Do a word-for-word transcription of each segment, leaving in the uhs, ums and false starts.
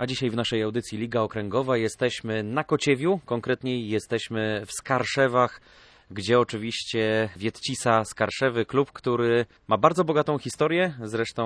A dzisiaj w naszej audycji Liga Okręgowa jesteśmy na Kociewiu, konkretniej jesteśmy w Skarszewach, gdzie oczywiście Wietcisa Skarszewy, klub, który ma bardzo bogatą historię, zresztą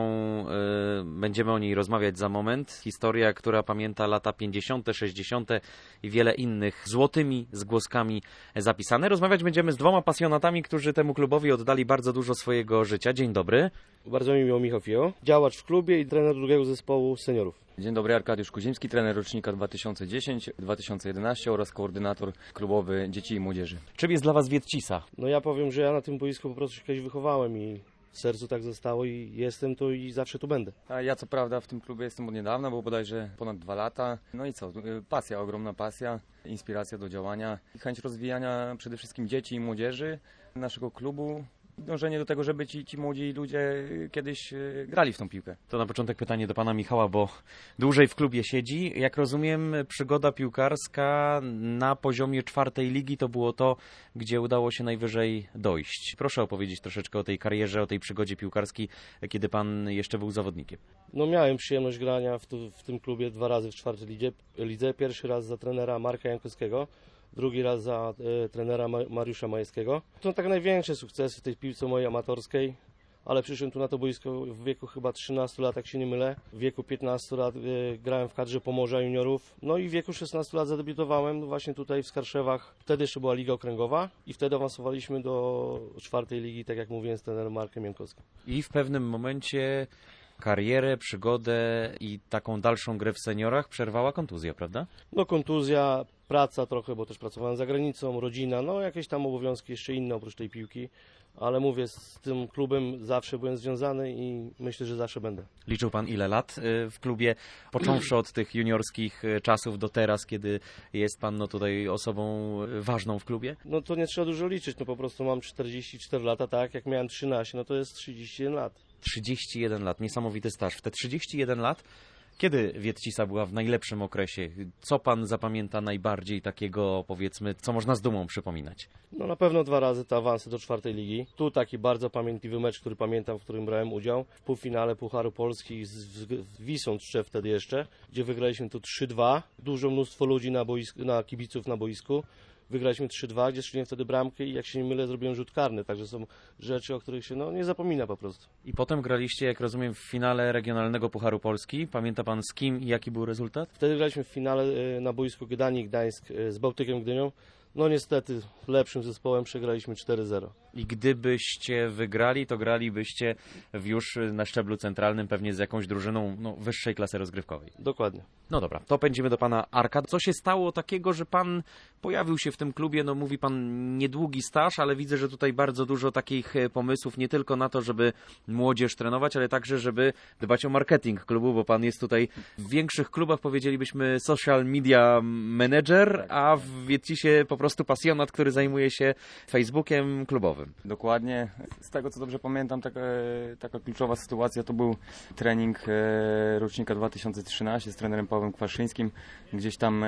y, będziemy o niej rozmawiać za moment. Historia, która pamięta lata pięćdziesiąte, sześćdziesiąte i wiele innych złotymi zgłoskami zapisane. Rozmawiać będziemy z dwoma pasjonatami, którzy temu klubowi oddali bardzo dużo swojego życia. Dzień dobry. Bardzo mi miło, Michał Fio, działacz w klubie i trener drugiego zespołu seniorów. Dzień dobry, Arkadiusz Kuziemski, trener rocznika dwa tysiące dziesiąt dwa tysiące jedenaście oraz koordynator klubowy dzieci i młodzieży. Czym jest dla Was Wietcisa? No ja powiem, że ja na tym boisku po prostu się kiedyś wychowałem i w sercu tak zostało i jestem tu i zawsze tu będę. A ja co prawda w tym klubie jestem od niedawna, bo bodajże ponad dwa lata. No i co, pasja, ogromna pasja, inspiracja do działania i chęć rozwijania przede wszystkim dzieci i młodzieży naszego klubu. Dążenie do tego, żeby ci, ci młodzi ludzie kiedyś grali w tą piłkę. To na początek pytanie do pana Michała, bo dłużej w klubie siedzi. Jak rozumiem, przygoda piłkarska na poziomie czwartej ligi to było to, gdzie udało się najwyżej dojść. Proszę opowiedzieć troszeczkę o tej karierze, o tej przygodzie piłkarskiej, kiedy pan jeszcze był zawodnikiem. No miałem przyjemność grania w, tu, w tym klubie dwa razy w czwartej lidze. lidze. Pierwszy raz za trenera Marka Jankowskiego, drugi raz za e, trenera Mariusza Majewskiego. To tak największe sukcesy w tej piłce mojej amatorskiej, ale przyszedłem tu na to boisko w wieku chyba trzynastu lat, jak się nie mylę. W wieku piętnastu lat e, grałem w kadrze Pomorza juniorów. No i w wieku szesnastu lat zadebiutowałem właśnie tutaj w Skarszewach. Wtedy jeszcze była Liga Okręgowa i wtedy awansowaliśmy do czwartej ligi, tak jak mówiłem, z trenerem Markiem Jankowskim. I w pewnym momencie karierę, przygodę i taką dalszą grę w seniorach przerwała kontuzja, prawda? No kontuzja, praca trochę, bo też pracowałem za granicą, rodzina, no jakieś tam obowiązki jeszcze inne oprócz tej piłki, ale mówię, z tym klubem zawsze byłem związany i myślę, że zawsze będę. Liczył pan ile lat w klubie, począwszy od tych juniorskich czasów do teraz, kiedy jest pan no tutaj osobą ważną w klubie? No to nie trzeba dużo liczyć, no po prostu mam czterdzieści cztery lata, tak, jak miałem trzynaście, no to jest trzydzieści jeden lat. trzydzieści jeden lat, niesamowity staż. W te trzydzieści jeden lat, kiedy Wietcisa była w najlepszym okresie? Co pan zapamięta najbardziej takiego, powiedzmy, co można z dumą przypominać? No na pewno dwa razy te awansy do czwartej ligi. Tu taki bardzo pamiętliwy mecz, który pamiętam, w którym brałem udział. W półfinale Pucharu Polski z, z Wisłą Tczew wtedy jeszcze, gdzie wygraliśmy tu trzy dwa. Dużo mnóstwo ludzi na, boisku, na kibiców na boisku. Wygraliśmy trzy dwa, gdzie strzeliłem wtedy bramkę i jak się nie mylę, zrobiłem rzut karny. Także są rzeczy, o których się no, nie zapomina po prostu. I potem graliście, jak rozumiem, w finale regionalnego Pucharu Polski. Pamięta pan z kim i jaki był rezultat? Wtedy graliśmy w finale na boisku Gdańsk Gdańsk z Bałtykiem Gdynią. No niestety lepszym zespołem przegraliśmy cztery zero. I gdybyście wygrali, to gralibyście już na szczeblu centralnym, pewnie z jakąś drużyną no, wyższej klasy rozgrywkowej. Dokładnie. No dobra, to pędzimy do pana Arka. Co się stało takiego, że pan pojawił się w tym klubie? No mówi pan niedługi staż, ale widzę, że tutaj bardzo dużo takich pomysłów, nie tylko na to, żeby młodzież trenować, ale także, żeby dbać o marketing klubu, bo pan jest tutaj w większych klubach, powiedzielibyśmy, social media manager, a w Wietcisie po prostu pasjonat, który zajmuje się Facebookiem klubowym. Dokładnie. Z tego co dobrze pamiętam, taka, taka kluczowa sytuacja to był trening e, rocznika dwa tysiące trzynastego z trenerem Pawłem Kwaszyńskim. Gdzieś tam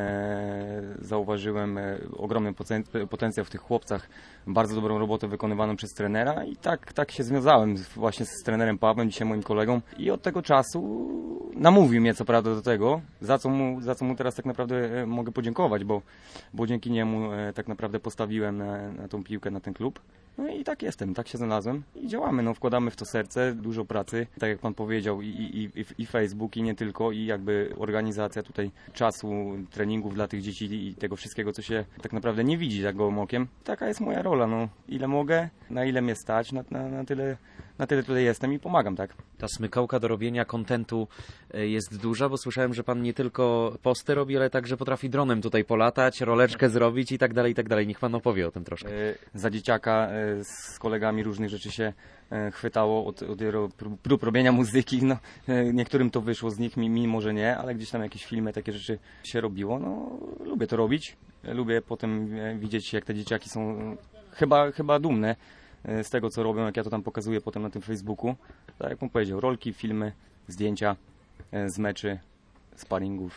e, zauważyłem e, ogromny potencjał w tych chłopcach, bardzo dobrą robotę wykonywaną przez trenera i tak, tak się związałem właśnie z trenerem Pawłem, dzisiaj moim kolegą i od tego czasu namówił mnie co prawda do tego, za co mu, za co mu teraz tak naprawdę mogę podziękować, bo, bo dzięki niemu tak naprawdę postawiłem na, na tą piłkę, na ten klub. No i tak jestem, tak się znalazłem i działamy, no wkładamy w to serce, dużo pracy, tak jak pan powiedział i, i, i, i Facebook i nie tylko i jakby organizacja tutaj czasu, treningów dla tych dzieci i tego wszystkiego, co się tak naprawdę nie widzi tak gołym okiem. Taka jest moja rola, no ile mogę, na ile mnie stać, na, na, na tyle na tyle tutaj jestem i pomagam, tak. Ta smykałka do robienia kontentu jest duża, bo słyszałem, że pan nie tylko posty robi, ale także potrafi dronem tutaj polatać, roleczkę zrobić i tak dalej, i tak dalej. Niech pan opowie o tym troszkę. Za dzieciaka z kolegami różnych rzeczy się chwytało od, od prób robienia muzyki. No, niektórym to wyszło z nich, mimo że nie, ale gdzieś tam jakieś filmy, takie rzeczy się robiło. No, lubię to robić. Lubię potem widzieć, jak te dzieciaki są chyba, chyba dumne z tego, co robią, jak ja to tam pokazuję potem na tym Facebooku. Tak jak pan powiedział, rolki, filmy, zdjęcia z meczy, sparingów.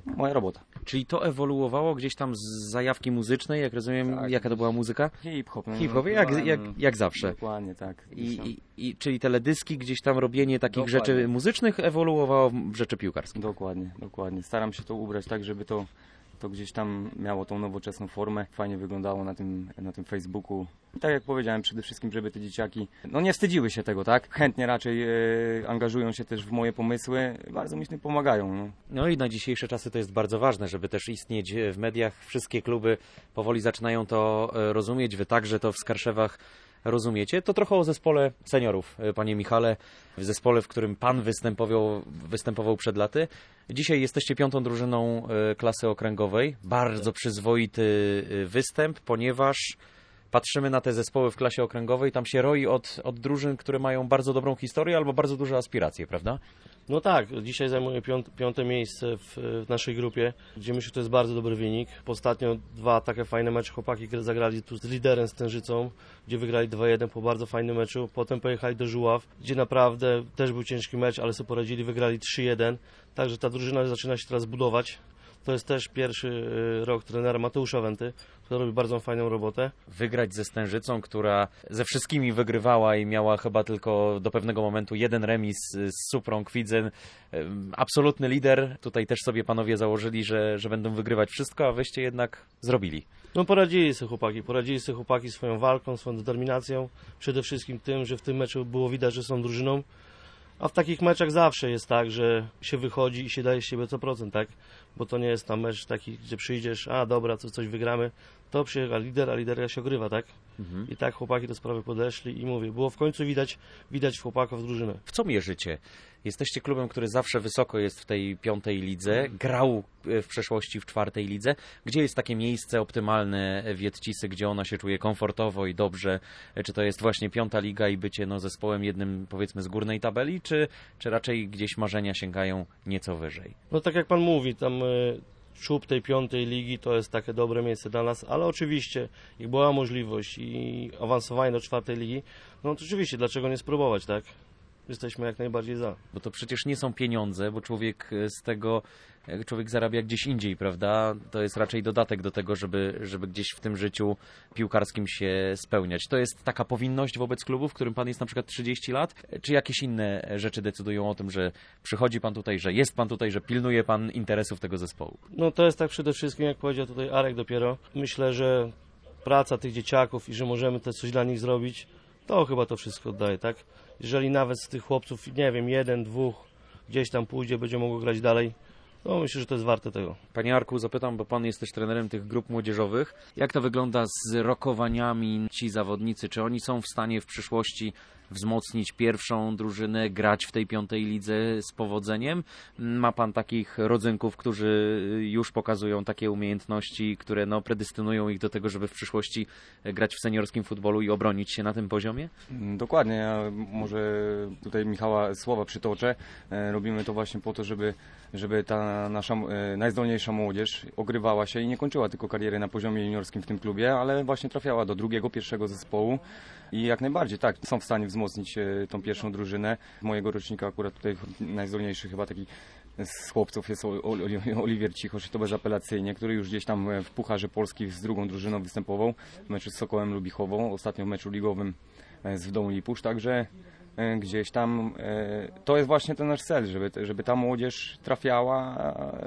moja robota. Czyli to ewoluowało gdzieś tam z zajawki muzycznej, jak rozumiem, Tak. jaka to była muzyka? Hip-hop. No, Hip-hop, jak, no, jak, jak zawsze. Dokładnie, tak. I, i, i, czyli teledyski, gdzieś tam robienie takich Dokładnie. rzeczy muzycznych ewoluowało w rzeczy piłkarskie. Dokładnie, dokładnie. Staram się to ubrać tak, żeby to, to gdzieś tam miało tą nowoczesną formę, fajnie wyglądało na tym, na tym Facebooku. I tak jak powiedziałem, przede wszystkim, żeby te dzieciaki no nie wstydziły się tego, tak? Chętnie raczej e, angażują się też w moje pomysły, bardzo mi w tym pomagają. No. No i na dzisiejsze czasy to jest bardzo ważne, żeby też istnieć w mediach. Wszystkie kluby powoli zaczynają to e, rozumieć. Wy także to w Skarszewach rozumiecie. To trochę o zespole seniorów, e, panie Michale, w zespole, w którym pan występował, występował przed laty. Dzisiaj jesteście piątą drużyną e, klasy okręgowej. Bardzo przyzwoity e, występ, ponieważ patrzymy na te zespoły w klasie okręgowej, tam się roi od, od drużyn, które mają bardzo dobrą historię albo bardzo duże aspiracje, prawda? No tak, dzisiaj zajmuję piąte, piąte miejsce w, w naszej grupie, gdzie myślę, że to jest bardzo dobry wynik. Ostatnio dwa takie fajne mecze chłopaki zagrali tu z liderem Stężycą, gdzie wygrali dwa jeden po bardzo fajnym meczu. Potem pojechali do Żuław, gdzie naprawdę też był ciężki mecz, ale sobie poradzili, wygrali trzy jeden. Także ta drużyna zaczyna się teraz budować. To jest też pierwszy y, rok trenera Mateusza Wenty, który robi bardzo fajną robotę. Wygrać ze Stężycą, która ze wszystkimi wygrywała i miała chyba tylko do pewnego momentu jeden remis z Suprą Kwidzen. Absolutny lider. Tutaj też sobie panowie założyli, że, że będą wygrywać wszystko, a wyście jednak zrobili. No poradzili sobie chłopaki, poradzili sobie chłopaki swoją walką, swoją determinacją. Przede wszystkim tym, że w tym meczu było widać, że są drużyną. A w takich meczach zawsze jest tak, że się wychodzi i się daje z siebie sto procent, tak? Bo to nie jest tam mecz taki, gdzie przyjdziesz, a dobra, co, coś wygramy, to przyjechał lider, a lider się ogrywa, tak? Mhm. I tak chłopaki do sprawy podeszli i mówię, było w końcu widać, widać chłopaków drużynę. W co mierzycie? Jesteście klubem, który zawsze wysoko jest w tej piątej lidze, grał w przeszłości w czwartej lidze. Gdzie jest takie miejsce optymalne Wietcisy, gdzie ona się czuje komfortowo i dobrze? Czy to jest właśnie piąta liga i bycie no, zespołem jednym, powiedzmy, z górnej tabeli, czy, czy raczej gdzieś marzenia sięgają nieco wyżej? No tak jak pan mówi, tam y, czub tej piątej ligi to jest takie dobre miejsce dla nas, ale oczywiście, jak była możliwość i awansowanie do czwartej ligi, no to oczywiście, dlaczego nie spróbować, tak? Jesteśmy jak najbardziej za. Bo to przecież nie są pieniądze, bo człowiek z tego, człowiek zarabia gdzieś indziej, prawda? To jest raczej dodatek do tego, żeby, żeby gdzieś w tym życiu piłkarskim się spełniać. To jest taka powinność wobec klubu, w którym pan jest na przykład trzydzieści lat, czy jakieś inne rzeczy decydują o tym, że przychodzi pan tutaj, że jest pan tutaj, że pilnuje pan interesów tego zespołu? No to jest tak przede wszystkim, jak powiedział tutaj Arek dopiero. Myślę, że praca tych dzieciaków i że możemy też coś dla nich zrobić, to chyba to wszystko oddaje, tak? Jeżeli nawet z tych chłopców, nie wiem, jeden, dwóch gdzieś tam pójdzie, będzie mogło grać dalej, no myślę, że to jest warte tego. Panie Arku, zapytam, bo pan jest też trenerem tych grup młodzieżowych. Jak to wygląda z rokowaniami ci zawodnicy? Czy oni są w stanie w przyszłości wzmocnić pierwszą drużynę, grać w tej piątej lidze z powodzeniem? Ma pan takich rodzynków, którzy już pokazują takie umiejętności, które no, predestynują ich do tego, żeby w przyszłości grać w seniorskim futbolu i obronić się na tym poziomie? Dokładnie, ja może tutaj Michała słowa przytoczę. Robimy to właśnie po to, żeby, żeby ta nasza najzdolniejsza młodzież ogrywała się i nie kończyła tylko kariery na poziomie juniorskim w tym klubie, ale właśnie trafiała do drugiego, pierwszego zespołu i jak najbardziej tak, są w stanie wzmocnić tą pierwszą drużynę. Mojego rocznika akurat tutaj najzdolniejszy chyba taki z chłopców jest Oliwier Cichosz i to bezapelacyjnie, który już gdzieś tam w Pucharze Polski z drugą drużyną występował w meczu z Sokołem Lubichową, ostatnio w meczu ligowym z Wdą Lipusz, także gdzieś tam to jest właśnie ten nasz cel, żeby, żeby ta młodzież trafiała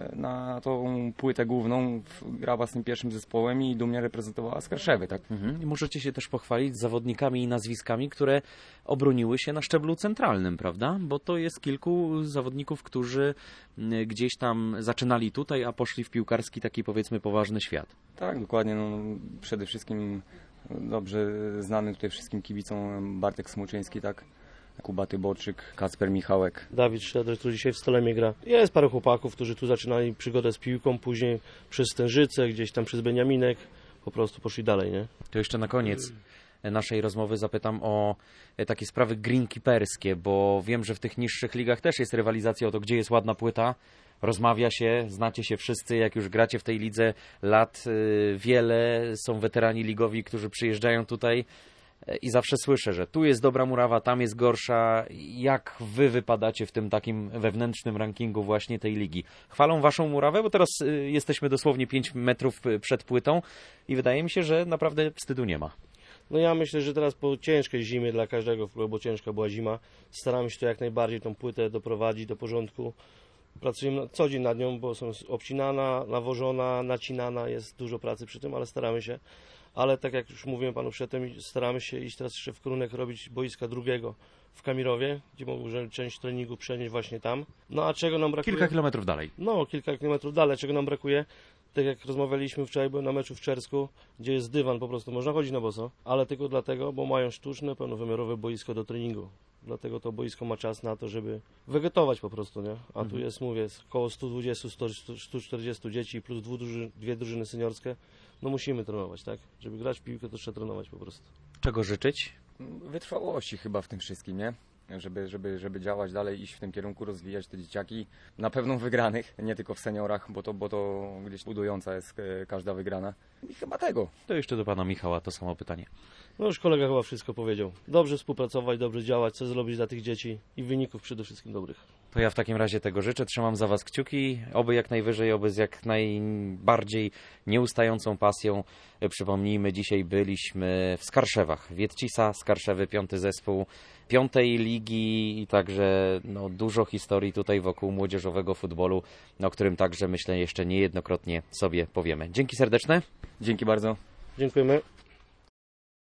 na tą płytę główną, grała z tym pierwszym zespołem i dumnie reprezentowała Skarszewy. Tak? Mhm. I możecie się też pochwalić zawodnikami i nazwiskami, które obroniły się na szczeblu centralnym, prawda? Bo to jest kilku zawodników, którzy gdzieś tam zaczynali tutaj, a poszli w piłkarski taki, powiedzmy, poważny świat. Tak, dokładnie. No, przede wszystkim dobrze znany tutaj wszystkim kibicom Bartek Smoczyński, tak? Kuba Tyboczyk, Kacper Michałek. Dawid Szedr, który dzisiaj w Stolemie gra. Jest parę chłopaków, którzy tu zaczynali przygodę z piłką, później przez Stężycę, gdzieś tam przez Beniaminek, po prostu poszli dalej, nie? To jeszcze na koniec naszej rozmowy zapytam o takie sprawy greenkeeperskie, bo wiem, że w tych niższych ligach też jest rywalizacja o to, gdzie jest ładna płyta. Rozmawia się, znacie się wszyscy, jak już gracie w tej lidze lat yy, wiele, są weterani ligowi, którzy przyjeżdżają tutaj. i zawsze słyszę, że tu jest dobra murawa, tam jest gorsza. Jak wy wypadacie w tym takim wewnętrznym rankingu właśnie tej ligi? Chwalą waszą murawę, bo teraz jesteśmy dosłownie pięć metrów przed płytą i wydaje mi się, że naprawdę wstydu nie ma. No ja myślę, że teraz po ciężkiej zimie dla każdego, bo ciężka była zima, staramy się to jak najbardziej tą płytę doprowadzić do porządku. Pracujemy na, co dzień nad nią, bo są obcinana, nawożona, nacinana, jest dużo pracy przy tym, ale staramy się. Ale tak jak już mówiłem panu przedtem, staramy się iść teraz jeszcze w kierunek robić boiska drugiego w Kamirowie, gdzie możemy część treningu przenieść właśnie tam. No a czego nam brakuje? Kilka kilometrów dalej. No, kilka kilometrów dalej. Czego nam brakuje? Tak jak rozmawialiśmy wczoraj, byłem na meczu w Czersku, gdzie jest dywan, po prostu można chodzić na boso, ale tylko dlatego, bo mają sztuczne, pełnowymiarowe boisko do treningu. Dlatego to boisko ma czas na to, żeby wegetować po prostu, nie? A tu jest, mówię, około sto dwadzieścia do stu czterdziestu dzieci plus dwu druży, dwie drużyny seniorskie. No musimy trenować, tak? Żeby grać w piłkę, to trzeba trenować po prostu. Czego życzyć? Wytrwałości chyba w tym wszystkim, nie? Żeby, żeby, żeby działać dalej, iść w tym kierunku, rozwijać te dzieciaki. Na pewno wygranych, nie tylko w seniorach, bo to, bo to gdzieś budująca jest każda wygrana. I chyba tego. To jeszcze do pana Michała to samo pytanie. No już kolega chyba wszystko powiedział. Dobrze współpracować, dobrze działać, co zrobić dla tych dzieci i wyników przede wszystkim dobrych. To ja w takim razie tego życzę. Trzymam za was kciuki. Oby jak najwyżej, oby z jak najbardziej nieustającą pasją. Przypomnijmy, dzisiaj byliśmy w Skarszewach. Wietcisa, Skarszewy, piąty zespół piątej ligi i także no, dużo historii tutaj wokół młodzieżowego futbolu, o którym także myślę jeszcze niejednokrotnie sobie powiemy. Dzięki serdeczne. Dzięki bardzo. Dziękujemy.